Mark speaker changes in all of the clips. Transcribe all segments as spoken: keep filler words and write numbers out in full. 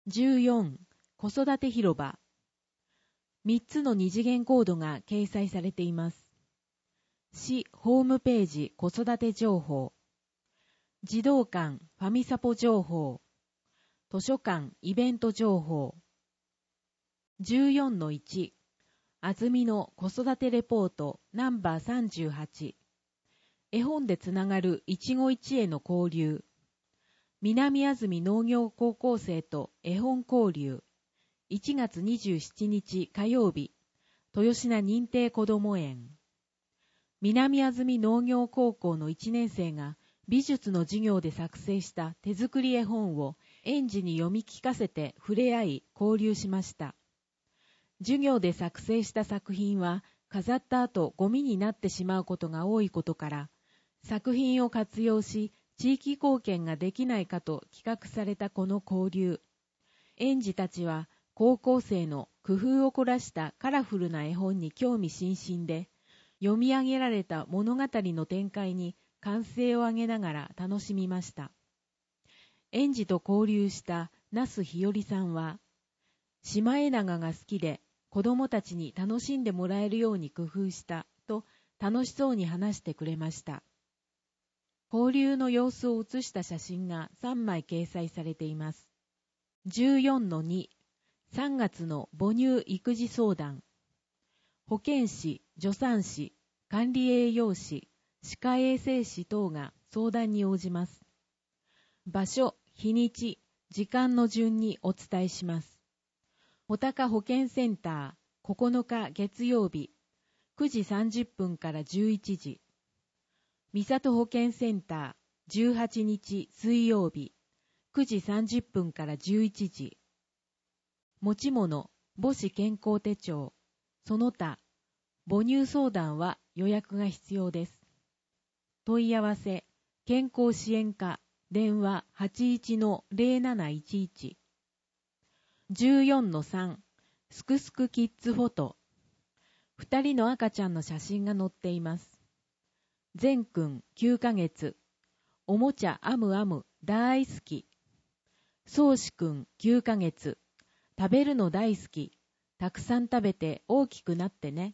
Speaker 1: じゅうよん、子育て広場。みっつの二次元コードが掲載されています。市ホームページ子育て情報。児童館ファミサポ情報。図書館イベント情報。じゅうよんのいち、あずみの子育てレポートナンバーさんじゅうはち。絵本でつながる一期一会の交流。南あずみ農業高校生と絵本交流。いちがつにじゅうしちにち火曜日、豊品認定こども園。南あずみ農業高校のいちねん生が美術の授業で作成した手作り絵本を園児に読み聞かせて触れ合い交流しました。授業で作成した作品は飾った後ゴミになってしまうことが多いことから、作品を活用し地域貢献ができないかと企画されたこの交流。園児たちは高校生の工夫を凝らしたカラフルな絵本に興味津々で、読み上げられた物語の展開に歓声を上げながら楽しみました。園児と交流した那須ひよりさんは、シマエナガが好きで子供たちに楽しんでもらえるように工夫したと楽しそうに話してくれました。交流の様子を写した写真がさんまい掲載されています。じゅうよんのに、さんがつの母乳育児相談。保健師、助産師、管理栄養士、歯科衛生士等が相談に応じます。場所、日にち、時間の順にお伝えします。穂高保健センター、ここのか月曜日、くじさんじゅっぷんからじゅういちじ。三郷保健センター、じゅうはちにち水曜日、くじさんじゅっぷんからじゅういちじ。持ち物、母子健康手帳、その他、母乳相談は予約が必要です。問い合わせ、健康支援課、電話 はちいちのゼロなないちいち。じゅうよんのさん、すくすくキッズフォト。二人の赤ちゃんの写真が載っています。善くんきゅうかげつ、おもちゃアムアム大好き。そうしくんきゅうかげつ、食べるの大好き。たくさん食べて大きくなってね。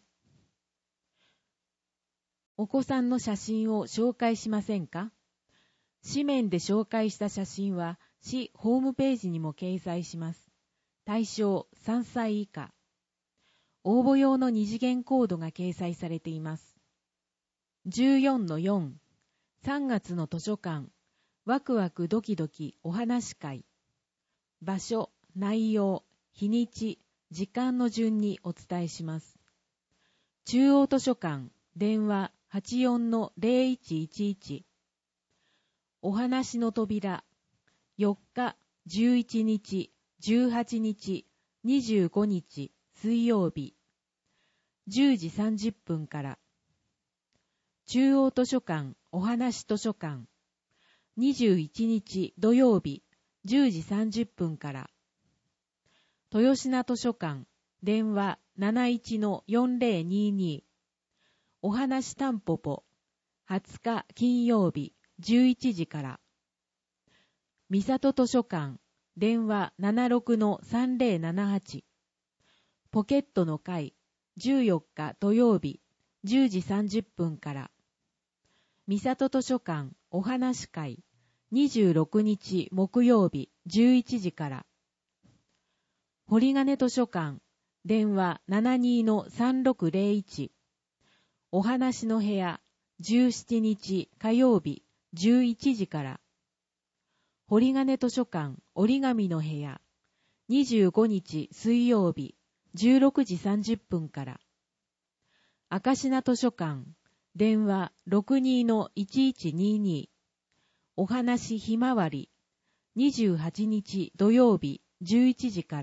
Speaker 1: お子さんの写真を紹介しませんか？紙面で紹介した写真は市ホームページにも掲載します。対象さんさい以下。応募用の二次元コードが掲載されています。じゅうよんのよん、さんがつの図書館、ワクワクドキドキお話会。場所、内容、日にち、時間の順にお伝えします。中央図書館、電話 はちよんのゼロいちいちいち。お話の扉、よっか、じゅういちにち、じゅうはちにち、にじゅうごにち、水曜日、じゅうじさんじゅっぷんから。中央図書館、お話図書館、にじゅういちにち土曜日、じゅうじさんじゅっぷんから。豊品図書館、電話 なないちのよんゼロにに。お話たんぽぽ、はつか金曜日、じゅういちじから。三郷図書館、電話 ななろくのさんゼロななはち。ポケットの会、じゅうよっか土曜日、じゅうじさんじゅっぷんから。三郷図書館、お話会、にじゅうろくにち木曜日、じゅういちじから。堀金図書館、電話 ななにのさんろくゼロいち。お話の部屋、じゅうしちにち火曜日、じゅういちじから。堀金図書館、折り紙の部屋、にじゅうごにち水曜日、じゅうろくじさんじゅっぷんから。明品図書館、電話 ろくにのいちいちにに。お話ひまわり、にじゅうはちにち土曜日、じゅういちじから。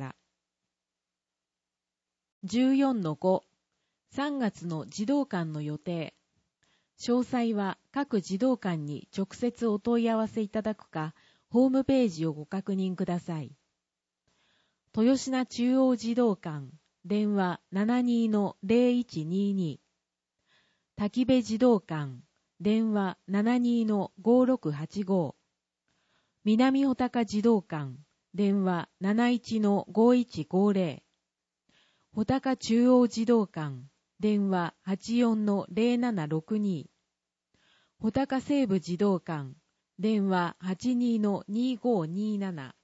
Speaker 1: じゅうよんのご、さんがつの児童館の予定。詳細は各児童館に直接お問い合わせいただくか、ホームページをご確認ください。豊品中央児童館、電話 ななにのゼロいちにに。滝部児童館、電話 ななにのごろくはちご。南穂高児童館、 電話 なないちのごいちごぜろ。穂高中央児童館、電話 はちよんのぜろななろくに。穂高西部児童館、電話 はちにのにごになな。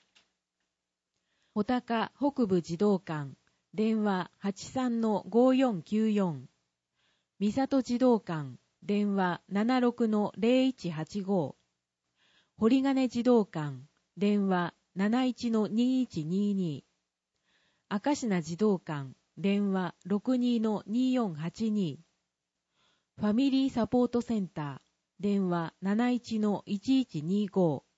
Speaker 1: 穂高北部児童館、電話 はちさんのごよんきゅうよん。三郷児童館、電話 ななろくのぜろいちはちご。堀金児童館、電話 なないちのにいちにに。明科児童館、電話 ろくにのによんはちに。ファミリーサポートセンター、電話 なないちのいちいちにご。